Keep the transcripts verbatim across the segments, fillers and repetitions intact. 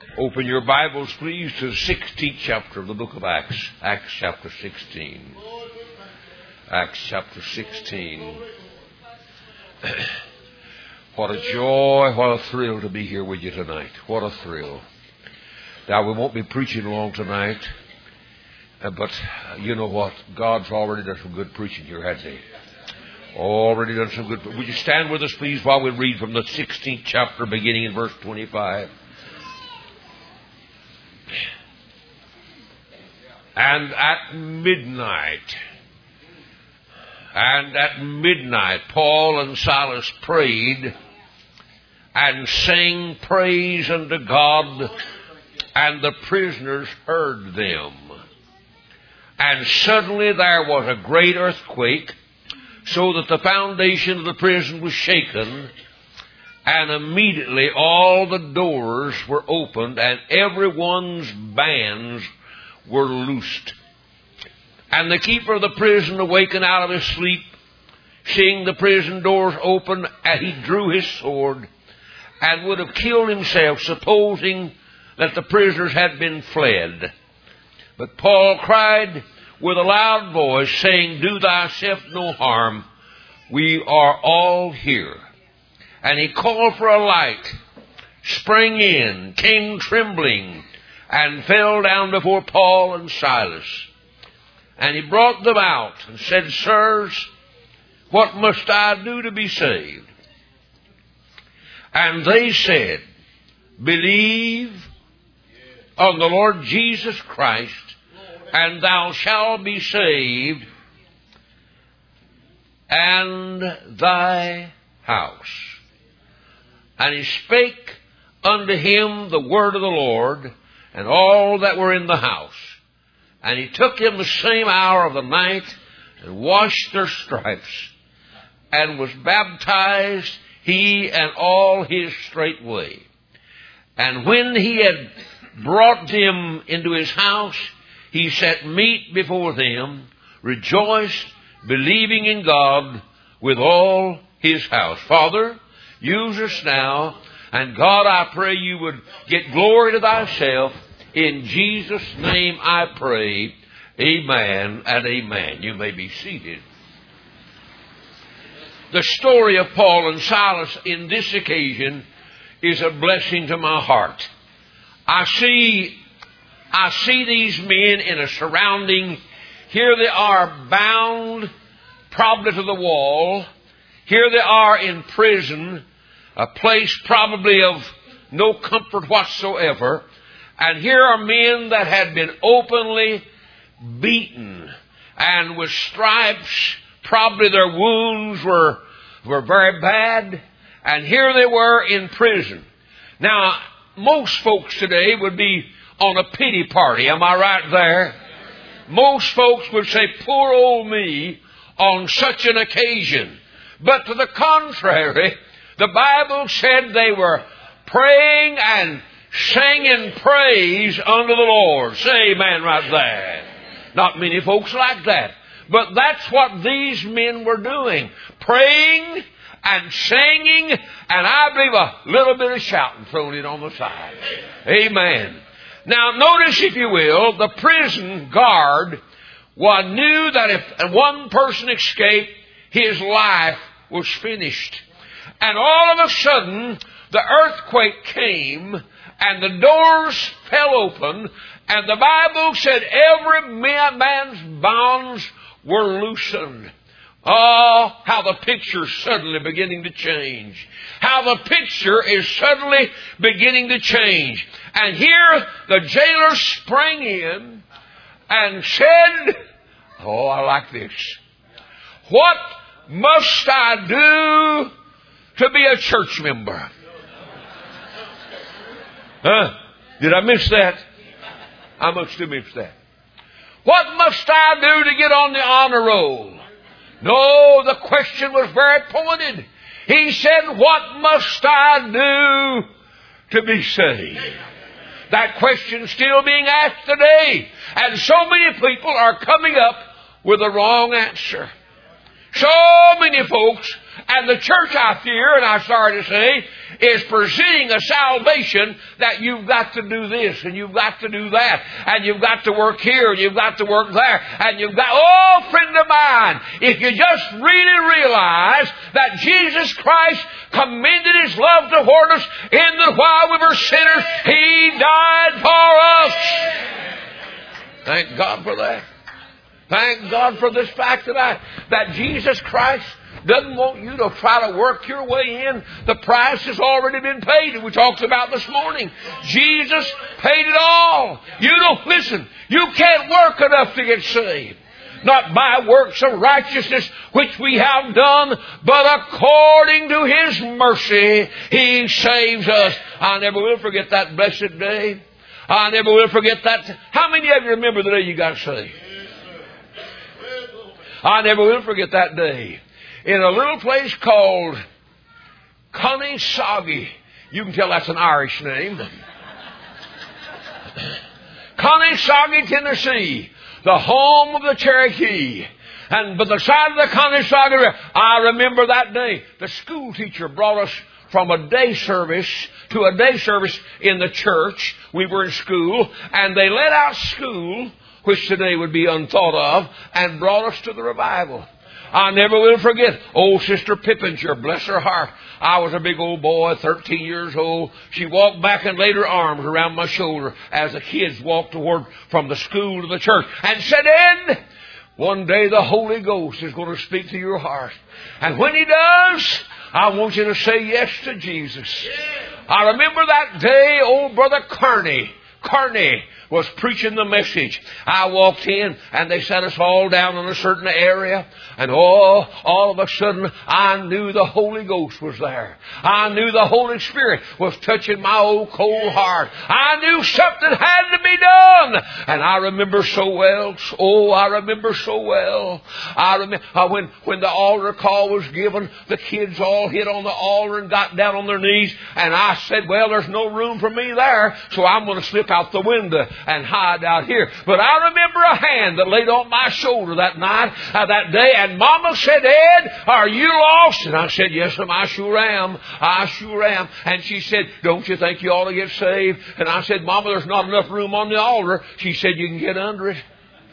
Open your Bibles, please, to the sixteenth chapter of the book of Acts. Acts chapter sixteen. Acts chapter sixteen. What a joy, what a thrill to be here with you tonight. What a thrill. Now, we won't be preaching long tonight, uh, but you know what? God's already done some good preaching here, hasn't He? Already done some good. Would you stand with us, please, while we read from the sixteenth chapter, beginning in verse twenty-five? And at midnight, and at midnight, Paul and Silas prayed and sang praise unto God, and the prisoners heard them. And suddenly there was a great earthquake, so that the foundation of the prison was shaken, and immediately all the doors were opened, and everyone's bands were loosed. And the keeper of the prison, awakened out of his sleep, seeing the prison doors open, and he drew his sword, and would have killed himself, supposing that the prisoners had been fled. But Paul cried with a loud voice, saying, Do thyself no harm, we are all here. And he called for a light, sprang in, came trembling, and fell down before Paul and Silas. And he brought them out and said, Sirs, what must I do to be saved? And they said, Believe on the Lord Jesus Christ, and thou shalt be saved, and thy house. And he spake unto him the word of the Lord, and all that were in the house. And he took him the same hour of the night, and washed their stripes, and was baptized, he and all his straightway. And when he had brought them into his house, he set meat before them, rejoiced, believing in God with all his house. Father, use us now, and God, I pray you would get glory to thyself. In Jesus' name I pray. Amen and amen. You may be seated. The story of Paul and Silas in this occasion is a blessing to my heart. I see, I see these men in a surrounding. Here they are bound probably to the wall. Here they are in prison, a place probably of no comfort whatsoever. And here are men that had been openly beaten and with stripes. Probably their wounds were, were very bad. And here they were in prison. Now, most folks today would be on a pity party. Am I right there? Most folks would say, poor old me, on such an occasion. But to the contrary, the Bible said they were praying and singing praise unto the Lord. Say amen right there. Not many folks like that. But that's what these men were doing. Praying and singing, and I believe a little bit of shouting thrown in on the side. Amen. Now notice, if you will, the prison guard well, knew that if one person escaped, his life was finished. And all of a sudden, the earthquake came, and the doors fell open, and the Bible said every man's bonds were loosened. Oh, how the picture is suddenly beginning to change. How the picture is suddenly beginning to change. And here the jailer sprang in and said, oh, I like this. What must I do to be a church member? Huh? Did I miss that? I must have missed that. What must I do to get on the honor roll? No, the question was very pointed. He said, what must I do to be saved? That question is still being asked today. And so many people are coming up with the wrong answer. So many folks, and the church, I fear, and I'm sorry to say, is presenting a salvation that you've got to do this, and you've got to do that, and you've got to work here, and you've got to work there, and you've got, oh, friend of mine, if you just really realize that Jesus Christ commended His love toward us in that while we were sinners, He died for us. Thank God for that. Thank God for this fact that I, that Jesus Christ doesn't want you to try to work your way in. The price has already been paid, and we talked about this morning. Jesus paid it all. You don't, listen, you can't work enough to get saved. Not by works of righteousness which we have done, but according to His mercy, He saves us. I never will forget that blessed day. I never will forget that. How many of you remember the day you got saved? I never will forget that day. In a little place called Connesaugee. You can tell that's an Irish name. Connesaugee, Tennessee. The home of the Cherokee. And by the side of the Connesaugee River, I remember that day. The school teacher brought us from a day service to a day service in the church. We were in school, and they let out school, which today would be unthought of, and brought us to the revival. I never will forget old Sister Pippinger, bless her heart. I was a big old boy, thirteen years old. She walked back and laid her arms around my shoulder as the kids walked toward from the school to the church and said, Ed, one day the Holy Ghost is going to speak to your heart. And when He does, I want you to say yes to Jesus. I remember that day old Brother Carney, Carney was preaching the message. I walked in, and they set us all down in a certain area. And oh, all of a sudden, I knew the Holy Ghost was there. I knew the Holy Spirit was touching my old cold heart. I knew something had to be done. And I remember so well. Oh, I remember so well. I remember uh, when, when the altar call was given, the kids all hit on the altar and got down on their knees. And I said, well, there's no room for me there, so I'm going to slip out the window and hide out here. But I remember a hand that laid on my shoulder that night, uh, that day, and Mama said, Ed, are you lost? And I said, yes, ma'am, I sure am. I sure am. And she said, don't you think you ought to get saved? And I said, Mama, there's not enough room on the altar. She said, you can get under it.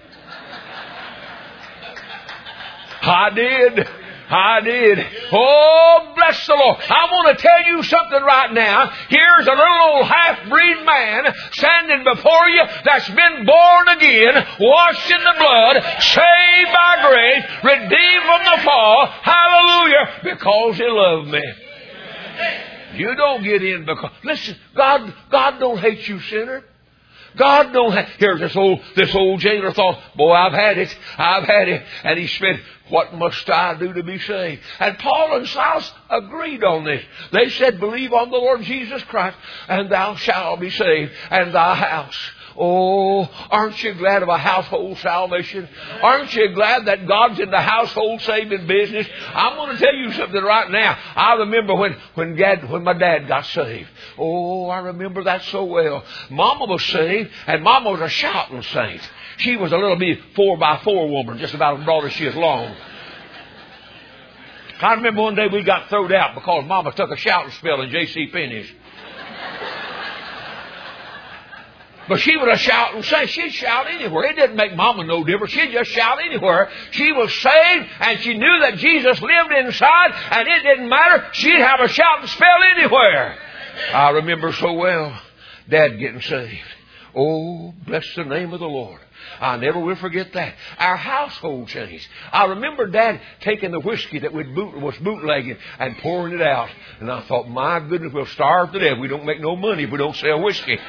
I did. I did. Oh, bless the Lord. I want to tell you something right now. Here's a little old half-breed man standing before you that's been born again, washed in the blood, saved by grace, redeemed from the fall. Hallelujah. Because He loved me. You don't get in because, listen, God, God don't hate you, sinner. God don't have... Here's this old, this old jailer thought, boy, I've had it. I've had it. And he said, what must I do to be saved? And Paul and Silas agreed on this. They said, believe on the Lord Jesus Christ, and thou shalt be saved, and thy house. Oh, aren't you glad of a household salvation? Aren't you glad that God's in the household saving business? I'm going to tell you something right now. I remember when, when, dad, when my dad got saved. Oh, I remember that so well. Mama was saved, and Mama was a shouting saint. She was a little bit four by four woman, just about as broad as she is long. I remember one day we got thrown out because Mama took a shouting spell in J C Penney's. But she would have shout and say, she'd shout anywhere. It didn't make Mama no difference. She'd just shout anywhere. She was saved, and she knew that Jesus lived inside, and it didn't matter. She'd have a shout and spell anywhere. I remember so well Dad getting saved. Oh, bless the name of the Lord. I never will forget that. Our household changed. I remember Dad taking the whiskey that we'd boot, was bootlegging and pouring it out. And I thought, my goodness, we'll starve to death. We don't make no money if we don't sell whiskey.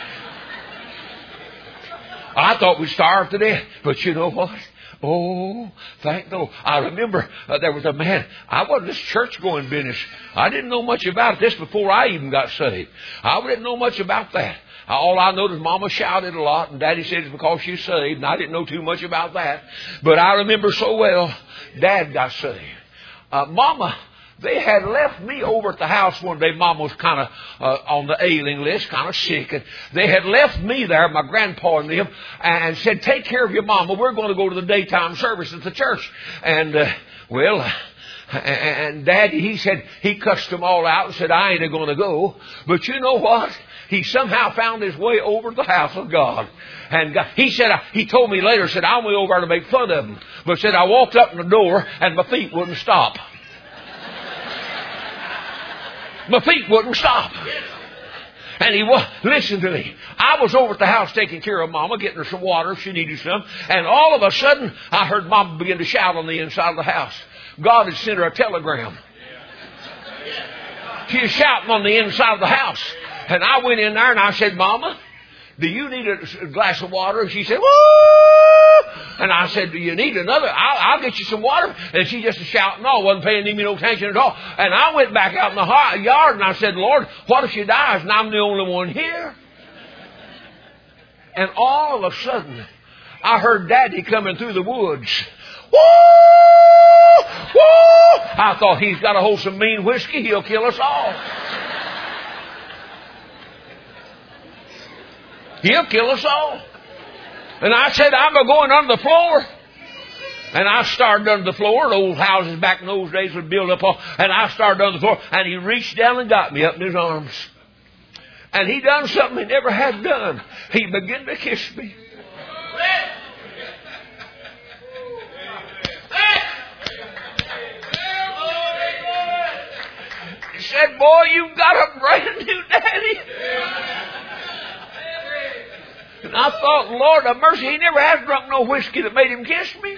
I thought we'd starve to death. But you know what? Oh, thank the Lord. I remember uh, there was a man. I wasn't this church-going business. I didn't know much about this before I even got saved. I didn't know much about that. All I know is Mama shouted a lot, and Daddy said it's because she's saved, and I didn't know too much about that. But I remember so well, Dad got saved. Uh, Mama, they had left me over at the house one day. Mama was kind of uh, on the ailing list, kind of sick. And they had left me there, my grandpa and them, and said, take care of your mama. We're going to go to the daytime service at the church. And uh, Well, and Daddy, he said, he cussed them all out and said, I ain't going to go. But you know what? He somehow found his way over to the house of God. And God, he said, he told me later, said, I went over there to make fun of him. But said, I walked up in the door and my feet wouldn't stop. My feet wouldn't stop. And he was, listen to me. I was over at the house taking care of Mama, getting her some water if she needed some. And all of a sudden, I heard Mama begin to shout on the inside of the house. God had sent her a telegram. She was shouting on the inside of the house. And I went in there and I said, Mama, do you need a glass of water? And she said, woo! And I said, do you need another? I'll, I'll get you some water. And she just was shouting, no, wasn't paying me no attention at all. And I went back out in the yard and I said, Lord, what if she dies and I'm the only one here? And all of a sudden, I heard Daddy coming through the woods. Woo! Woo! I thought, he's got a hold of some mean whiskey. He'll kill us all. He'll kill us all. And I said, I'm going under the floor. And I started under the floor. The old houses back in those days would build up all. And I started under the floor. And he reached down and got me up in his arms. And he done something he never had done. He began to kiss me. He said, boy, you've got a brand new daddy. And I thought, Lord of mercy, he never has drunk no whiskey that made him kiss me.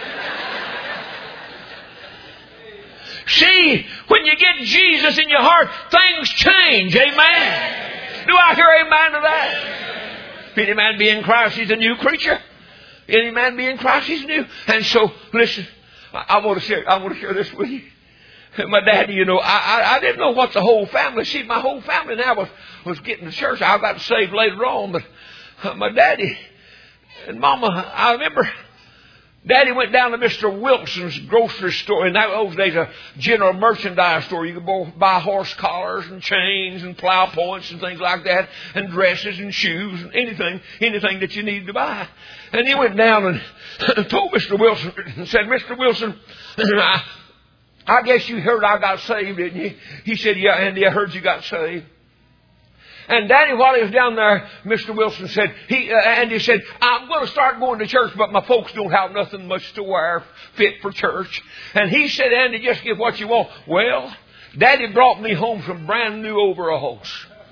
See, when you get Jesus in your heart, things change. Amen. Do I hear amen to that? If any man be in Christ, he's a new creature. Any man be in Christ, he's new. And so, listen, I, I want to share. I want to share this with you. My daddy, you know, I, I I didn't know what the whole family. See, my whole family now was was getting to church. I got saved later on, but uh, my daddy and Mama, I remember. Daddy went down to Mister Wilson's grocery store. In those days, a general merchandise store. You could buy horse collars and chains and plow points and things like that, and dresses and shoes and anything, anything that you needed to buy. And he went down and told Mister Wilson and said, Mister Wilson, I, I guess you heard I got saved, didn't you? He said, yeah, Andy, I heard you got saved. And Daddy, while he was down there, Mister Wilson said, he, uh, Andy said, I'm going to start going to church, but my folks don't have nothing much to wear fit for church. And he said, Andy, just get what you want. Well, Daddy brought me home some brand new overalls.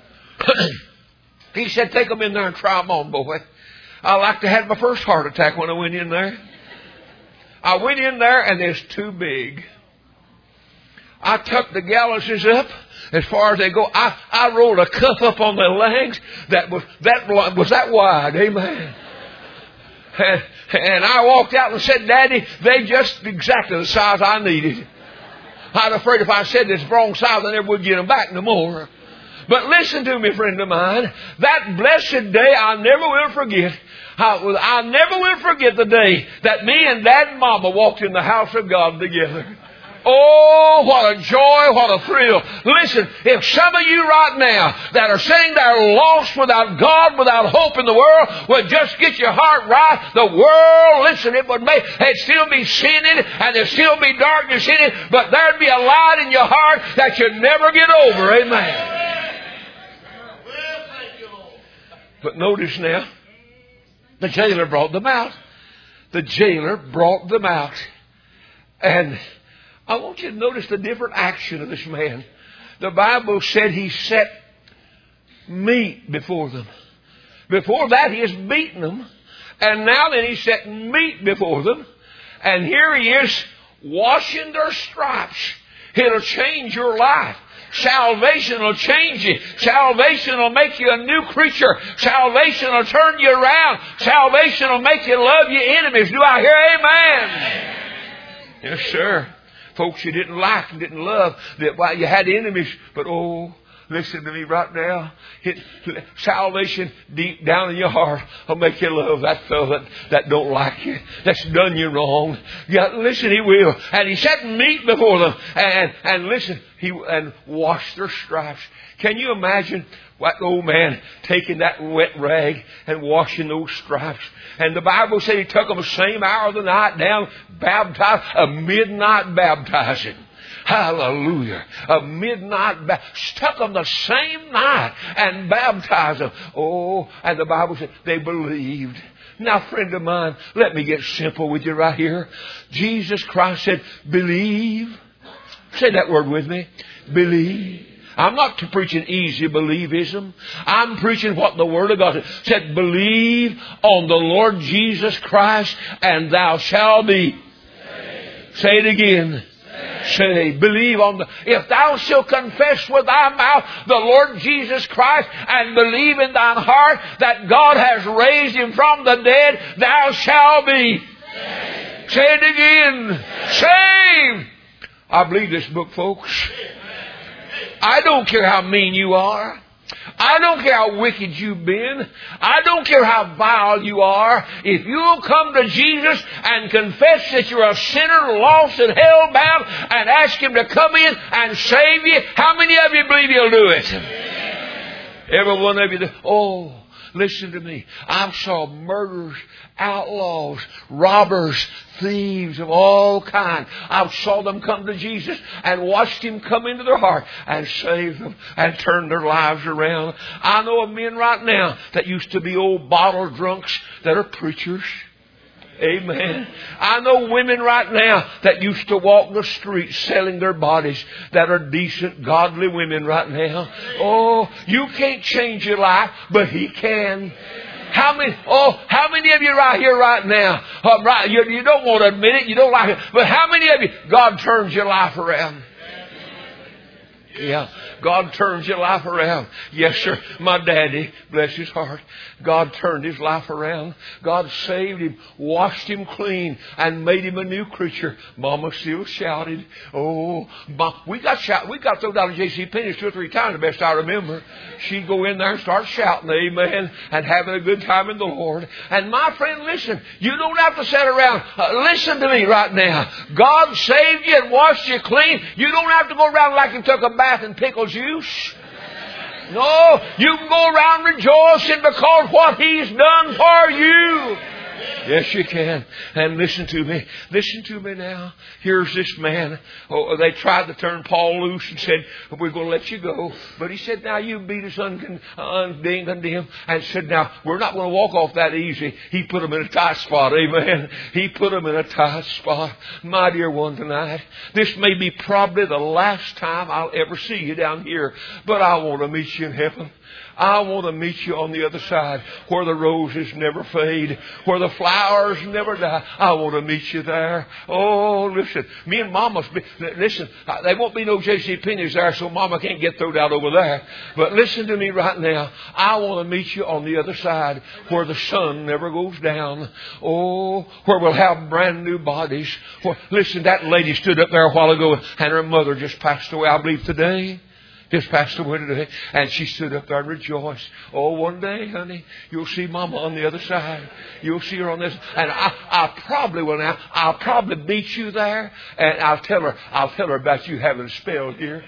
He said, take them in there and try them on, boy. I like to have my first heart attack when I went in there. I went in there and it's too big. I tucked the galluses up as far as they go. I, I rolled a cuff up on their legs that was that was that wide. Amen. And, and I walked out and said, Daddy, they just exactly the size I needed. I was afraid if I said this wrong size, I never would get them back no more. But listen to me, friend of mine. That blessed day I never will forget. I, I never will forget the day that me and Dad and Mama walked in the house of God together. Oh, what a joy, what a thrill. Listen, if some of you right now that are saying they're lost without God, without hope in the world, would just get your heart right, the world, listen, it would make, it'd still be sin in it, and there'd still be darkness in it, but there'd be a light in your heart that you'd never get over. Amen. But notice now, the jailer brought them out. The jailer brought them out. And I want you to notice the different action of this man. The Bible said he set meat before them. Before that, he has beaten them. And now then he set meat before them. And here he is washing their stripes. It'll change your life. Salvation will change you. Salvation will make you a new creature. Salvation will turn you around. Salvation will make you love your enemies. Do I hear amen? Yes, sir. Folks you didn't like and didn't love, that why you had enemies, but oh, listen to me right now. It, salvation deep down in your heart will make you love that fellow that, that don't like you, that's done you wrong. Yeah, listen, He will. And He set meat before them. And, and listen, He and washed their stripes. Can you imagine what old man taking that wet rag and washing those stripes? And the Bible said He took them the same hour of the night down, baptized, a midnight baptizing. Hallelujah. A midnight baptism. Stuck them the same night and baptized them. Oh, and the Bible said they believed. Now, friend of mine, let me get simple with you right here. Jesus Christ said, believe. Say that word with me. Believe. I'm not preaching easy believism. I'm preaching what the Word of God said. Said, believe on the Lord Jesus Christ and thou shalt be saved. Say it again. Say, believe on the, if thou shalt confess with thy mouth the Lord Jesus Christ and believe in thine heart that God has raised Him from the dead, thou shalt be saved. Say it again. Saved. I believe this book, folks. I don't care how mean you are. I don't care how wicked you've been. I don't care how vile you are. If you'll come to Jesus and confess that you're a sinner, lost and hell-bound, and ask Him to come in and save you, how many of you believe He'll do it? Every one of you. Oh, listen to me. I saw murderers, outlaws, robbers, thieves of all kinds. I saw them come to Jesus and watched Him come into their heart and save them and turn their lives around. I know of men right now that used to be old bottle drunks that are preachers. Amen. I know women right now that used to walk the streets selling their bodies that are decent, godly women right now. Oh, you can't change your life, but He can. How many, oh, how many of you right here right now, uh, right, you, you don't want to admit it, you don't like it, but how many of you, God turns your life around? Yeah, God turns your life around. Yes, sir. My daddy, bless his heart, God turned his life around. God saved him, washed him clean, and made him a new creature. Mama still shouted. Oh, Mom, we got shout, we got thrown down to J C Penney's two or three times, the best I remember. She'd go in there and start shouting, amen, and having a good time in the Lord. And my friend, listen, you don't have to sit around. Uh, listen to me right now. God saved you and washed you clean. You don't have to go around like you took a bath and pickle juice. No, you can go around rejoicing because what He's done for you. Yes, you can. And listen to me. Listen to me now. Here's this man. Oh, they tried to turn Paul loose and said, we're going to let you go. But he said, now you beat us undemned. And said, now, we're not going to walk off that easy. He put them in a tight spot. Amen. He put them in a tight spot. My dear one tonight, this may be probably the last time I'll ever see you down here. But I want to meet you in heaven. I want to meet you on the other side where the roses never fade, where the flowers never die. I want to meet you there. Oh, listen, me and Mama, listen, there won't be no J C Penney's there, so Mama can't get thrown out over there. But listen to me right now. I want to meet you on the other side where the sun never goes down. Oh, where we'll have brand new bodies. Where, listen, that lady stood up there a while ago and her mother just passed away, I believe, today. Just passed away today. And she stood up there and rejoiced. Oh, one day, honey, you'll see Mama on the other side. You'll see her on this. And I, I probably will now. I'll probably beat you there. And I'll tell her, I'll tell her about you having a spell here.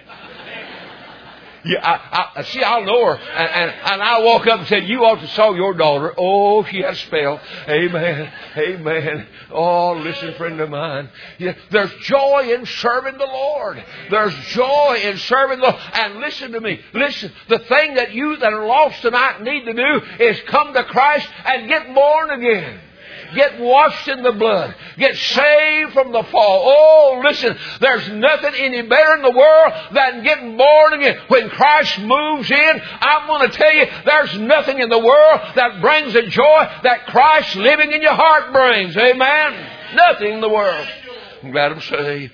Yeah, I, I, see, I'll know her. And, and, and I walk up and said, you ought to saw your daughter. Oh, she had a spell. Amen. Amen. Oh, listen, friend of mine. Yeah, there's joy in serving the Lord. There's joy in serving the Lord. And listen to me. Listen, the thing that you that are lost tonight need to do is come to Christ and get born again. Get washed in the blood. Get saved from the fall. Oh, listen, there's nothing any better in the world than getting born again. When Christ moves in, I'm going to tell you, there's nothing in the world that brings the joy that Christ living in your heart brings. Amen? Nothing in the world. I'm glad I'm saved.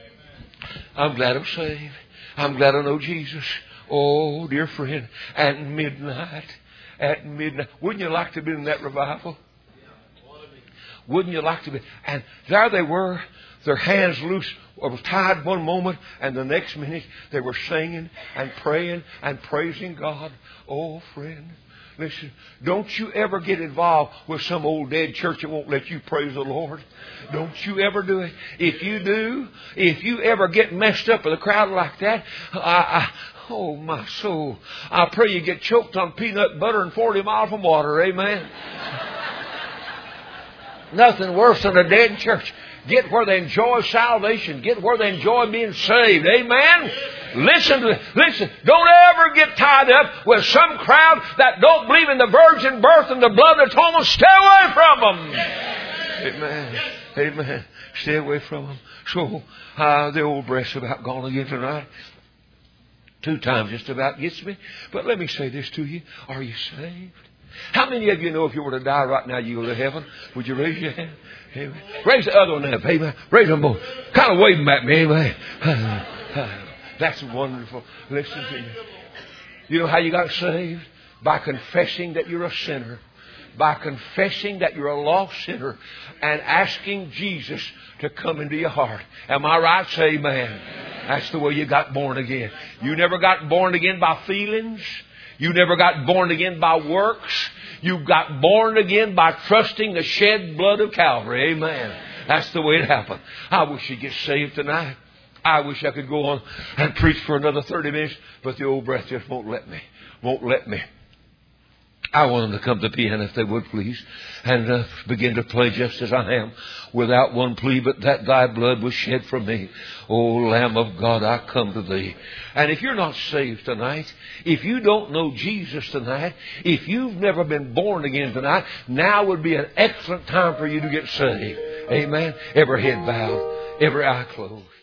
I'm glad I'm saved. I'm glad I know Jesus. Oh, dear friend, at midnight, at midnight. Wouldn't you like to have been in that revival? Wouldn't you like to be? And there they were, their hands loose, or tied one moment, and the next minute they were singing and praying and praising God. Oh, friend, listen, don't you ever get involved with some old dead church that won't let you praise the Lord. Don't you ever do it. If you do, if you ever get messed up with a crowd like that, I, I, oh my soul, I pray you get choked on peanut butter and forty miles from water. Amen. Nothing worse than a dead church. Get where they enjoy salvation. Get where they enjoy being saved. Amen. Listen to listen. Don't ever get tied up with some crowd that don't believe in the virgin birth and the blood atonement. Stay away from them. Amen. Amen. Stay away from them. So uh, the old breath's about gone again tonight. Two times just about gets me. But let me say this to you. Are you saved? How many of you know if you were to die right now, you go to heaven? Would you raise your hand? Amen. Raise the other one up. Amen. Raise them both. Kind of wave them at me. Amen. That's wonderful. Listen to me. You know how you got saved? By confessing that you're a sinner. By confessing that you're a lost sinner and asking Jesus to come into your heart. Am I right? Say amen. That's the way you got born again. You never got born again by feelings. You never got born again by works. You got born again by trusting the shed blood of Calvary. Amen. That's the way it happened. I wish you'd get saved tonight. I wish I could go on and preach for another thirty minutes, but the old breath just won't let me. Won't let me. I want them to come to the piano if they would, please, and uh, begin to play just as I am, without one plea, but that thy blood was shed for me. O Lamb of God, I come to thee. And if you're not saved tonight, if you don't know Jesus tonight, if you've never been born again tonight, now would be an excellent time for you to get saved. Amen. Every head bowed, every eye closed.